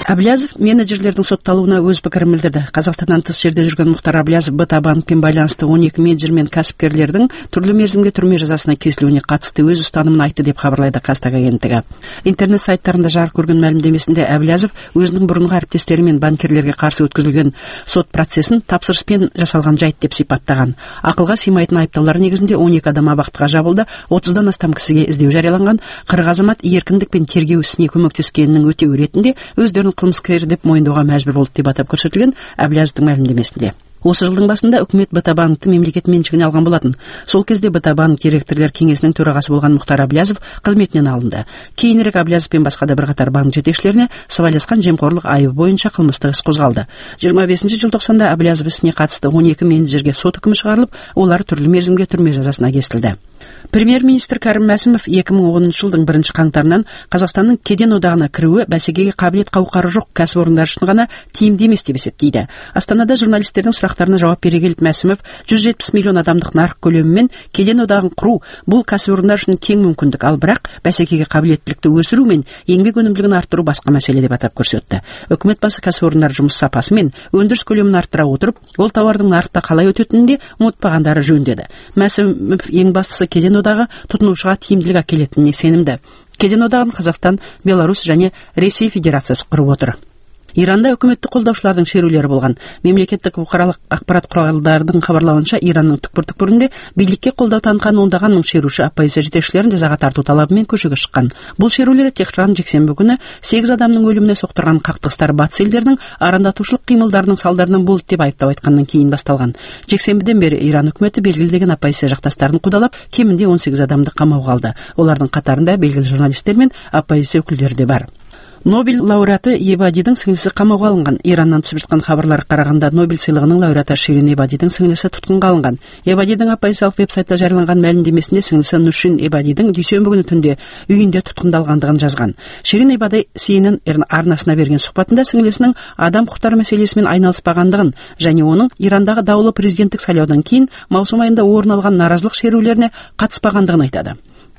Әблязов менеджерлердің сотталуына өз пікірін білдірді. Қазақстаннан тыс жерде жүрген Мұхтар Әблязов БТА банкпен байланысты 12 менеджер мен кәсіпкерлердің түрлі мерзімге түрме жазасына кесілуіне қатысты өз ұстанымын айтты деп хабарлайды Қазтаг агенттігі. Интернет сайттарында жарық көрген мәлімдемесінде Әблязов өзінің бұрынғы әріптестері мен банкирлерге қарсы өткізілген сот процесін тапсырыспен жасалған жайт деп сипаттаған. Ақылға сыймайтын айыптаулар негізінде 12 адам абақтыға жабылды, 30-дан астам кісіге іздеу жарияланған. 40 азамат еркіндік пен тергеу ісіне көмектескенінің өтеуі ретінде өздерін қылмыскер деп мойындауға мәжбүр болды деп атап көрсетілген Әблязовтың мәлімдемесінде. Осы жылдың басында үкімет БТА банкты мемлекет меншігіне алған болатын. Сол кезде БТА банк директорлар кеңесінің төрағасы болған Мұхтар Әблязов қызметінен алынды. Кейінірек Әблязов пен басқа да бірқатар банк жетекшілеріне сыбайласқан жемқорлық айыбы бойынша қылмыстық іс қозғалды. 25 желтоқсанда Әблязов ісіне қатысты 12 менеджерге сот үкімі шығарылып, олар түрлі мерзімге түрме жазасына кесілді. Премьер-министр Кәрім Мәсімов 2010 жылдың 1 қаңтарынан Қазақстанның кеден одағына кіруі бәсекеге қабілет қауқары жоқ кәсіпорындар үшін ғана тиімді емес деп есептейді. Астанада журналистердің сұрақтарына жауап бере келіп Мәсімов 170 миллион адамдық нарық көлемімен кеден одағын құру бұл кәсіпорындар үшін кең мүмкіндік, ал бірақ бәсекеге қабілеттілікті өсіру мен еңбек өнімділігін арттыру басқа мәселе деп атап көрсетті. Үкімет басы кәсіпорындар жұмыс сапасы мен өндіріс көлемін арттыра отырып, ол тауардың нарықта қалай өтетінін де ұмытпағандары жөн деді. Мәсімов ең бастысы кеден одағы тұтынушыға тиімділік әкелетініне сенімді. Кеден одағын Қазақстан, Беларусь және Ресей Федерациясы құрып отыр. Иранда үкіметтік қолдаушылардың шерулері болған. Мемлекеттік бұқаралық ақпарат құралдарының хабарлауынша, Иранның түкпір-түкпірінде билікке қолдау танытқан ондаған мың шерушы оппозиция жетекшілерін жазаға тарту талабымен көшеге шыққан. Бұл шерулер Техран жексенбі күні 8 адамның өліміне соқтырған қақтығыстар батыс елдерінің арандатушылық қимылдарының салдарынан болды деп айыптап айтқаннан кейін басталған. Жексенбіден бері Иран үкіметі белгілеген оппозиция жақтастарын қудалап, кемінде 18 адамды қамауға алды. Олардың қатарында белгілі журналистер мен оппозиция өкілдері де бар. Нобель лауреаты Ебадидің сіңлісі қамауға алынған. Ираннан түсіп жатқан хабарларға қарағанда Нобель сыйлығының лауреаты Ширин Ебадидің сіңлісі тұтқынға алынған. Ебадидің оппозициялық веб-сайтта жарияланған мәлімдемесінде сіңлісі Нушин Ебадидің дүйсенбі күні түнде үйінде тұтқындалғандығын жазған. Ширин Ебади CNN арнасына берген сұхбатында сіңлісінің адам құқықтары мәселесімен айналыспағандығын және оның Ирандағы даулы президенттік сайлаудан кейін маусым айында орын алған наразылық шерулеріне қатыспағандығын айтады.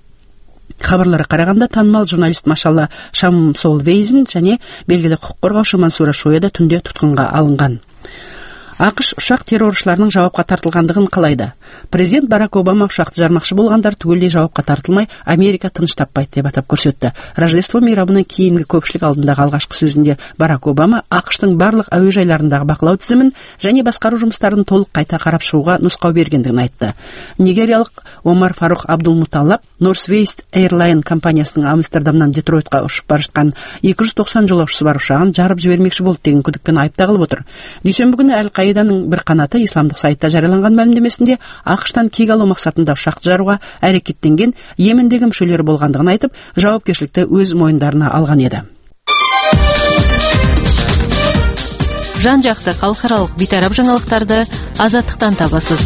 Хабарлары қарағанда танымал журналист Машалла Шамсолвейзин және белгілі құқық қорғаушы Мансура Шоя да түнде тұтқынға алынған. ақш ұшақ терроршыларының жауапқа тартылғандығын қалайды. Президент Барак Обама ұшақты жармақшы болғандар түгелдей жауапқа тартылмай, Америка тыныш таппайды деп атап көрсетті. Рождество мейрамынан кейінгі көпшілік алдындағы алғашқы сөзінде Барак Обама ақштың барлық әуежайларындағы бақылау тізімін және басқару жұмыстарын толық қайта қарап шығуға нұсқау бергендігін айтты. Нигериялық Омар Фарух Абдулмуталлаб Northwest Airline компаниясының Амстердамнан Детройтқа ұшып бара жатқан 290 жолаушысы бар ұшағын жарып жібермекші болды деген күдікпен айып тағылып отыр. Дүйсенбі күні Әл-Қаиданың бір қанаты исламдық сайтта жарияланған мәлімдемесінде ақштан кек алу мақсатында ұшақты жаруға әрекеттенген Йемендегі мүшелері болғандығын айтып, жауапкершілікті өз мойындарына алған еді. Жан-жақты халықаралық бейтарап жаңалықтарды Азаттықтан табасыз.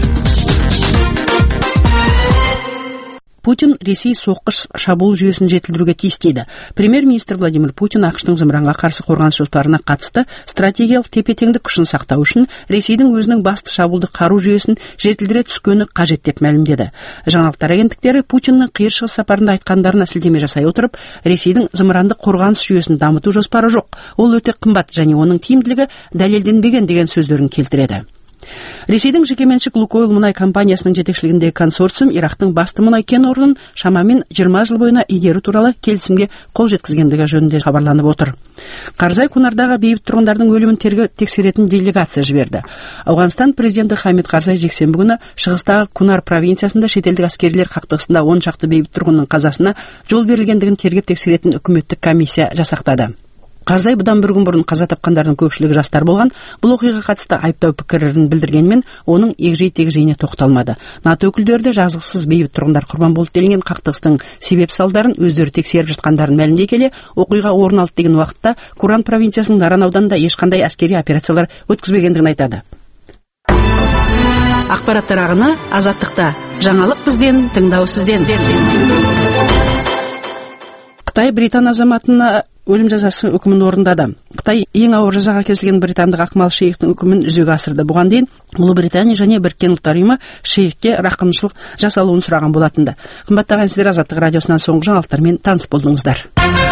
Путин Ресей соққыш шабуыл жүйесін жетілдіруге тиіс дейді. Премьер-министр Владимир Путин ақштың зымыранға қарсы қорғаныс жоспарына қатысты стратегиялық тепе-теңдік күшін сақтау үшін Ресейдің өзінің басты шабуылдық қару жүйесін жетілдіре түскені қажет деп мәлімдеді. Жаңалықтар агенттіктері Путиннің қиыр шығыс сапарында айтқандарына сілтеме жасай отырып, Ресейдің зымырандық қорғаныс жүйесін дамыту жоспары жоқ. Ол өте қымбат және оның тиімділігі дәлелденбеген деген сөздерін келтіреді. Ресейдің жекеменшік Лукойл мұнай компаниясының жетекшілігіндегі консорциум Ирактың басты мұнай кен орнын шамамен 20 жыл бойына игеру туралы келісімге қол жеткізгендігі жөнінде хабарланып отыр. Қарзай Кунардағы бейбіт тұрғындардың өлімін тексеретін делегация жіберді. Ауғанстан президенті Хамид Карзай жексенбі күні шығыстағы Кунар провинциясында шетелдік әскерилер қақтығысында 10 шақты бейбіт тұрғынның қазасына жол берілгендігін тергеп тексеретін үкіметтік комиссия жасақтады. Карзай бұдан бір күн бұрын қаза тапқандардың көпшілігі жастар болған. Бұл оқиғаға қатысты айыптау пікірін білдіргенмен, оның егжей-тегжейіне тоқталмады. НАТО өкілдері де жазықсыз бейбіт тұрғындар құрбан болды делінген қақтығыстың себеп-салдарын өздері тексеріп жатқандарын мәлімдей келе, оқиға орын алды деген уақытта Куран провинциясының Наран ауданында ешқандай әскери операциялар өткізбегендігін айтады. Ақпараттар ағыны Азаттықта. Жаңалық бізден, тыңдау сізден. Қытай Британ азаматына өлім жазасы үкімін орындады. Қытай ең ауыр жазаға кесілген британдық Ақмал Шейхтің үкімін жүзеге асырды. Бұған дейін Ұлыбритания және Біріккен Ұлттар ұйымы Шейхке рақымшылық жасалуын сұраған болатынды. Қымбаттаған сіздер Азаттық радиосынан соңғы жаңалықтармен таныс болдыңыздар.